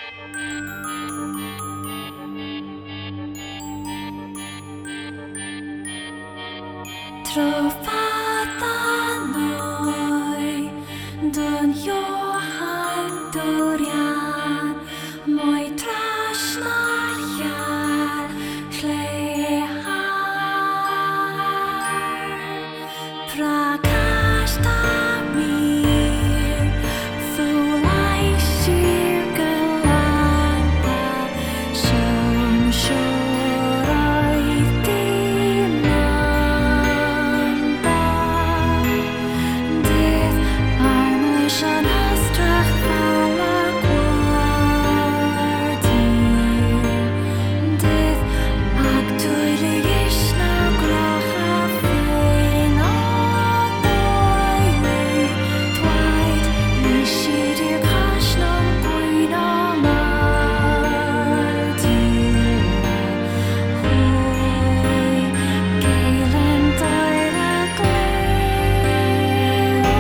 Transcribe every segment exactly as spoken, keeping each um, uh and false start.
Trovata noi don Johan Dorian moi trasnar jaar klear prakasta mir fulai cirkelanta som shorai timanta det arme shan astrach falla kwartir det aktuelle ishna gracha feina doili twait nishidir kashnam guina martir hui galen daira gleo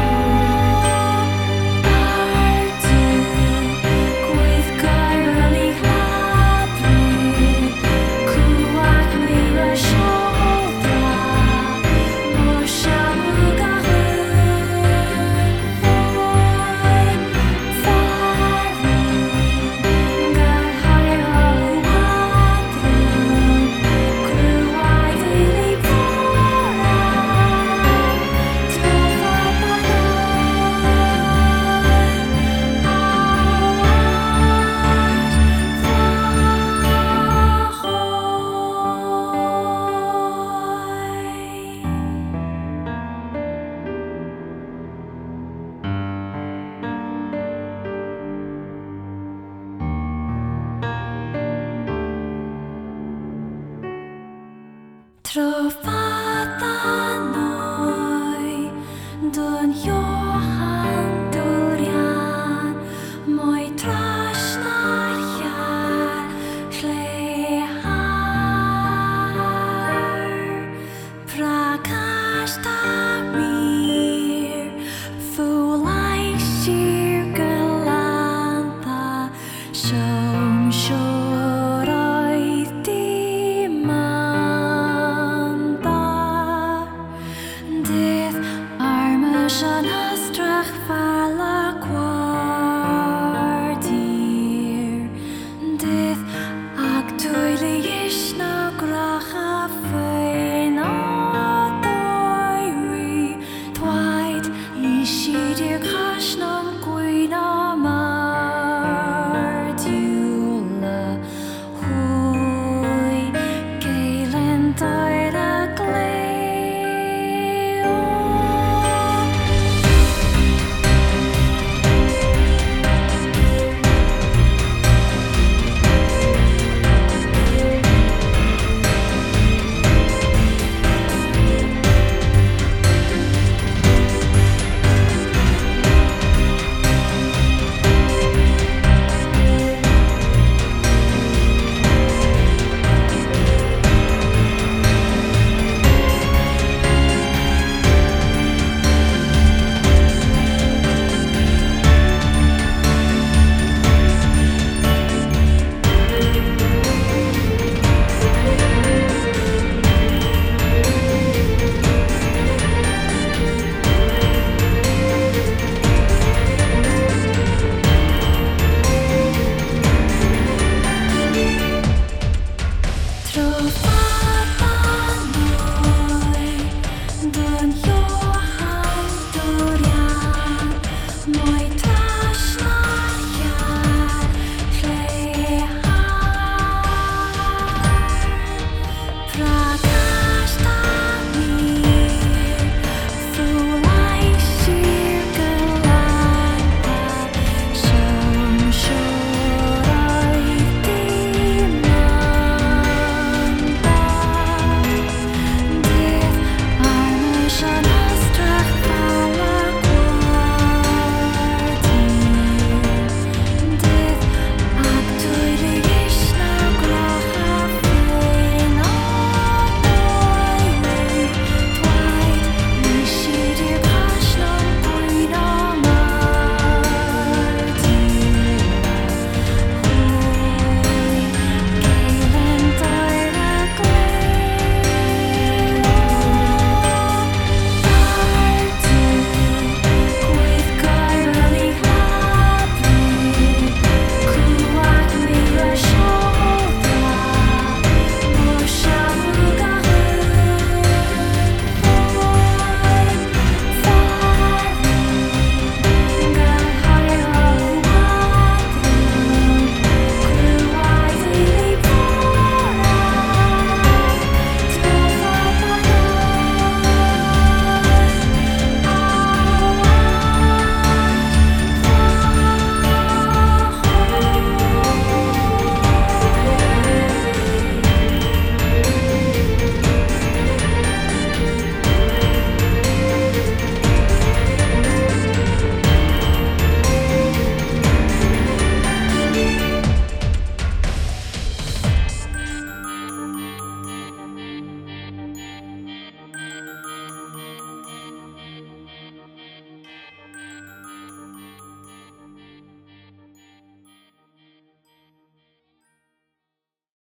artu gwyth gairli hladri kuach mira sholdra mor shamuga hyn farri gar hair halu hadru cruai ddili bora toffa Trovata noi don Johan Dorian moi trasnar jaar klear prakasta mir fulai cirkelanta